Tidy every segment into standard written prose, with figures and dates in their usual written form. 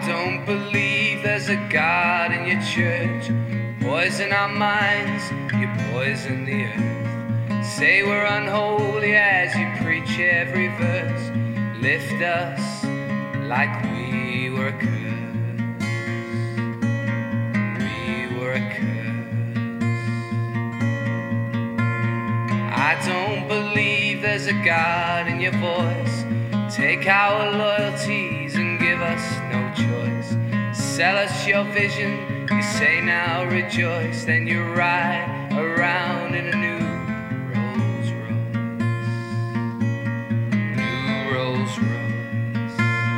don't believe there's a God in your church. Poison our minds, you poison the earth. Say we're unholy as you preach every verse. Lift us like we were a curse. We were a curse. I don't believe there's a God in your voice. Take our loyalties and give us no choice. Sell us your vision, you say now rejoice. Then you ride around in a new Rolls Royce. New Rolls Royce.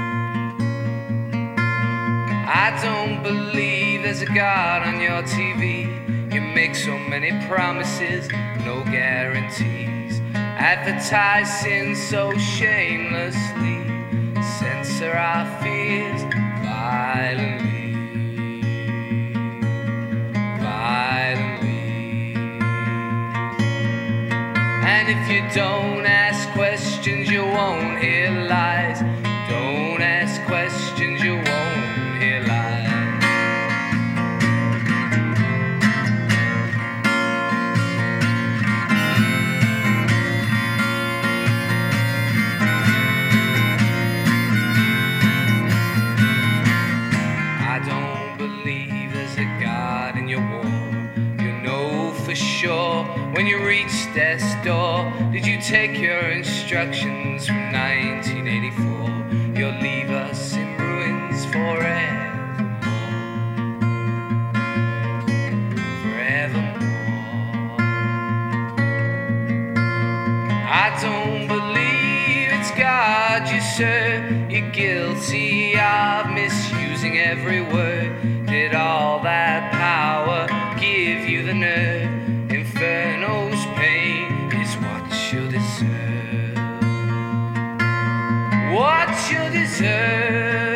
I don't believe there's a God on your TV. You make so many promises, no guarantees. Advertise sin so shamelessly. Censor our fears violently. Violently. And if you don't ask questions, you won't hear lies. Don't ask questions, you won't hear lies. Sure, when you reach death's door, did you take your instructions from 1984? You'll leave us in ruins forevermore. Forevermore. I don't believe it's God you serve. You're guilty of misusing every word. Did all that power give you the nerve? Inferno's pain is what you deserve. What you deserve.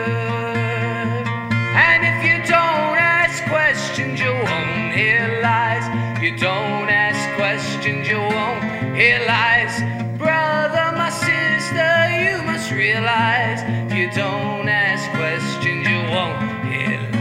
And if you don't ask questions, you won't hear lies. You don't ask questions, you won't hear lies. Brother, my sister, you must realize. If you don't ask questions, you won't hear lies.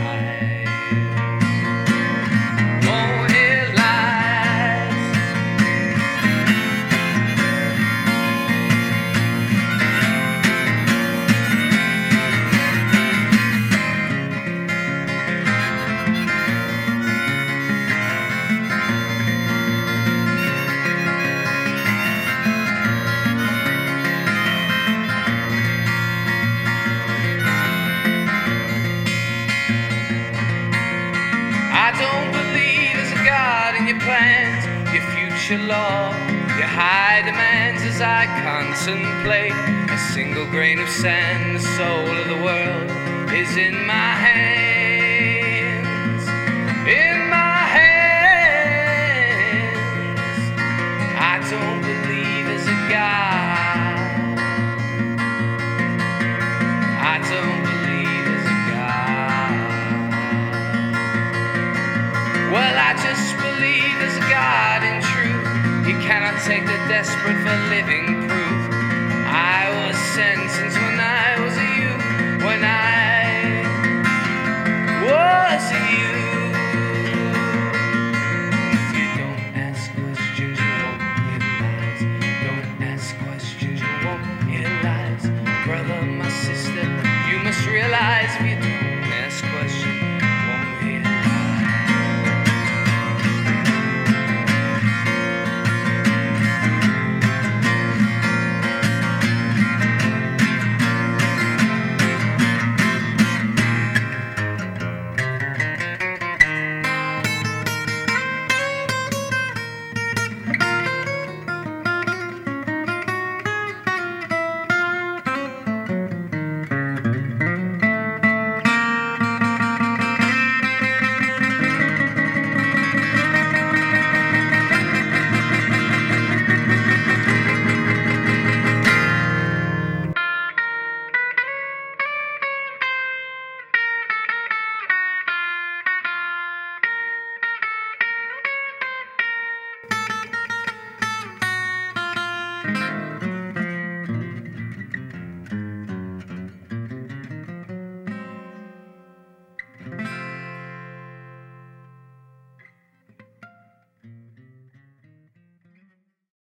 Plans, your future law, your high demands as I contemplate a single grain of sand. The soul of the world is in my hands, in my hands. I don't believe there's a God. I don't believe there's a God. Well, I just believe there's a God in truth. You cannot take the desperate for living proof. I was sentenced when I was